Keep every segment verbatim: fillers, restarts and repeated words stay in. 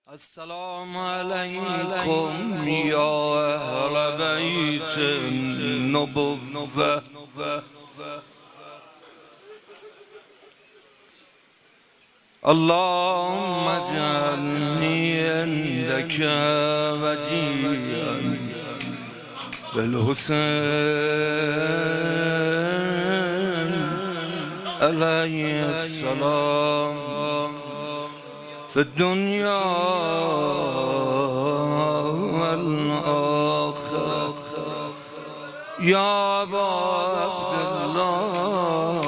السلام علیکم یا اهل بیت النبوة اللهم اجعلني عندك وجيها بالحسين عليه السلام في الدنيا والآخرة يا أبا عبد الله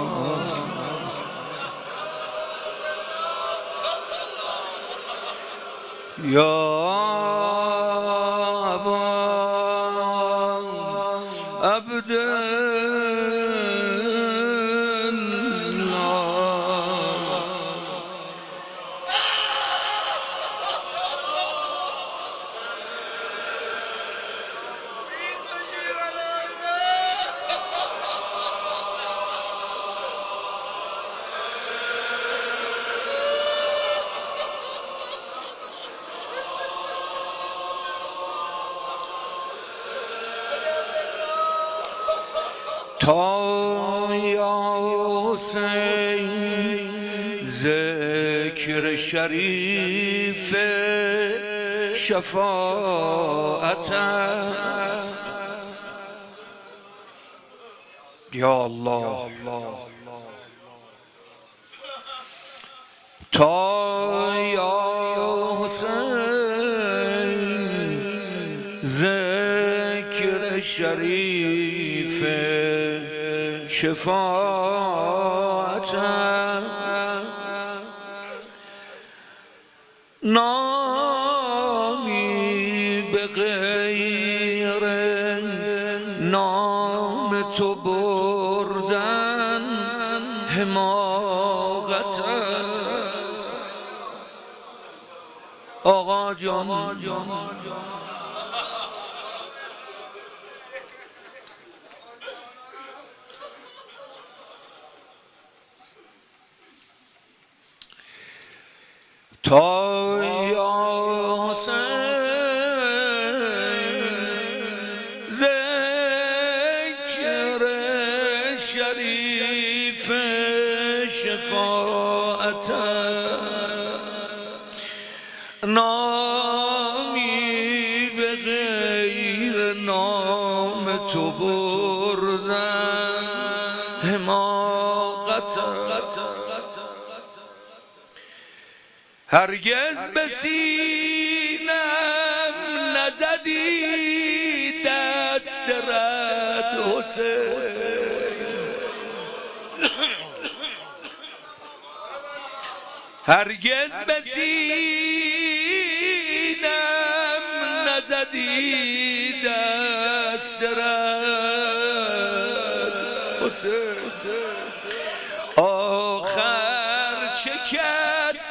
يا أبا عبد تا یا حسین ذکر شریف شفاعت است یا الله تا یا حسین ذکر شریف شفاعت نامی به غیر نام تو بردن حماقت است آقا جان تا یا حسین ذکر شریف شفاعت است نامی به غیر نام تو بردن حماقت است هرگز به سینم نزدی دست رد حسین هرگز به سینم نزدی دست رد حسین آخر چه کس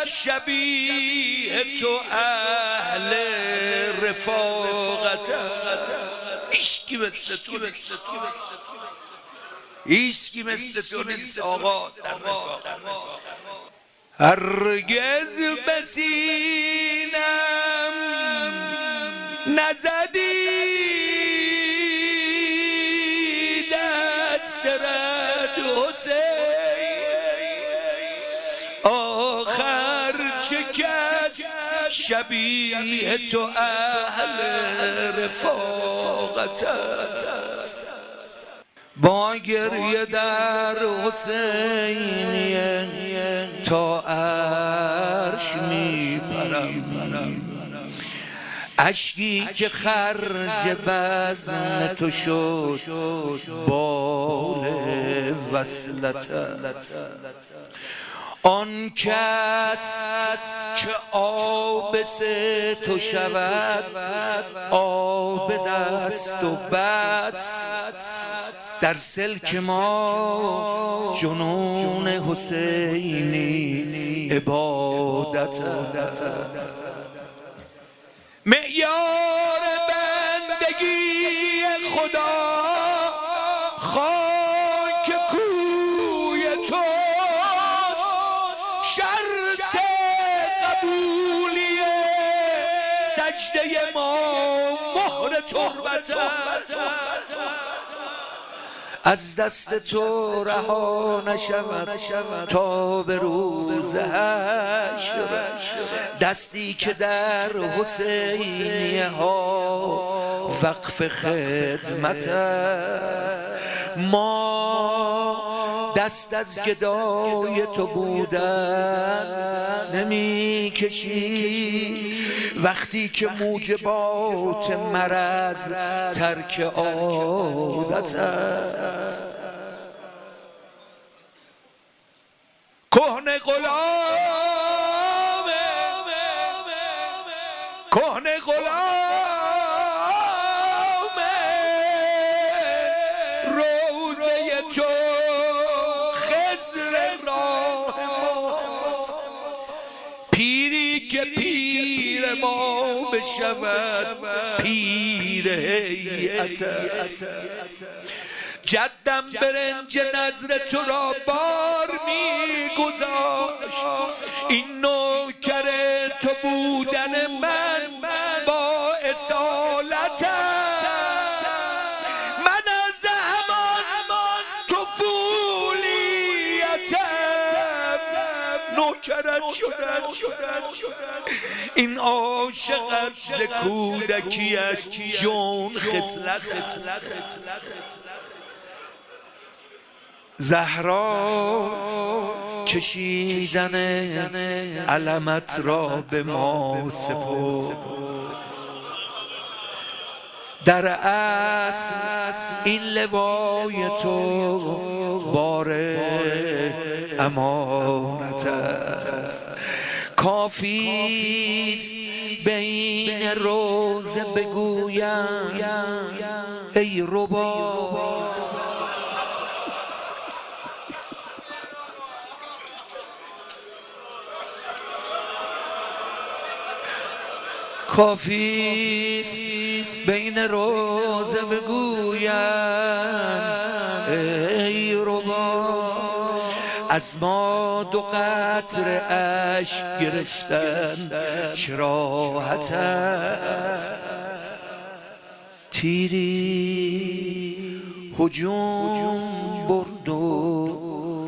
شبیه تو اهل رفاقت هیچکی مثل تو نیست هیچکی مثل تو نیست آقا در رفاقت هرگز به سینم نزدی دست رد حسین چه کس شبیه تو اهل رفاقت است با گریه در حسینیه تا عرش می پرم اشکی که خرج بزم تو شد بال وصلت است آن کس که آبس تو شود آب دست و بس در سلک ما جنون حسینی عبادت است معیار بندگی خدا خاک کوی تو شرط قبولی سجده ما مهر تربت است. از دست تو رها نشود تا به روز حشر، دستی که در حسینیه ها وقف خدمت است. ما دست از گدای تو بودن نمی کشی وقتی که موجبات مرض ترک عادت است. کهنه غلام کهنه غلام روزه تو خضر راه ماست. پیری که پیر ما بشود پیر هیئت است. جدم برنج نظر تو را بار می گذاشت. این نوکر تو بودن من با اصالت است. من از همان طفولیتم نوکرت شدم. این عاشقت ز کودکیش جون خصلت است. زهرا کشیدن علمت را به ما سپرد. در اصل این لوای تو بار امانت است. کافیست بین روزه بگویم ای ربا کافیست بین روزه بگویم ای ربا از ما دو قطره اشک گرفتن چه راحت است. تیری هجوم برد و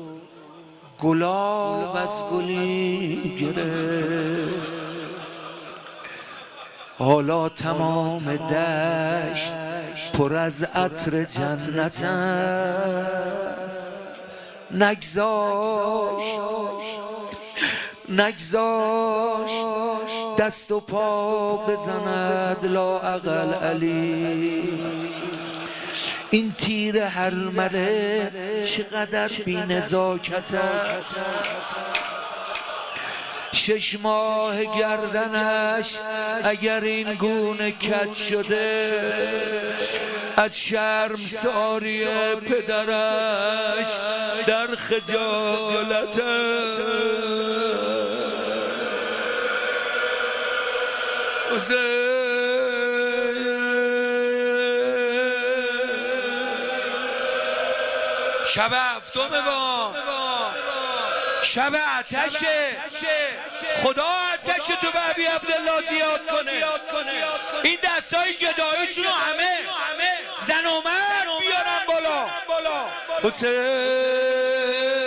گلاب از گلی گرفت. حالا تمام دشت پر از عطر جنت است. نگذاشت نگذاشت دست و پا بزند لااقل علی. این تیر هرمله چقدر بی نزاکت است. شش ماه گردنش اگر این گونه کج شده از شرم ساری پدرش در خجالت شب هفتم با شب آتشه. خدا آتش تو به ابی عبدالله زیاد کنه. این دستای گداییتون رو همه زن و مرد بیارن بالا. حسین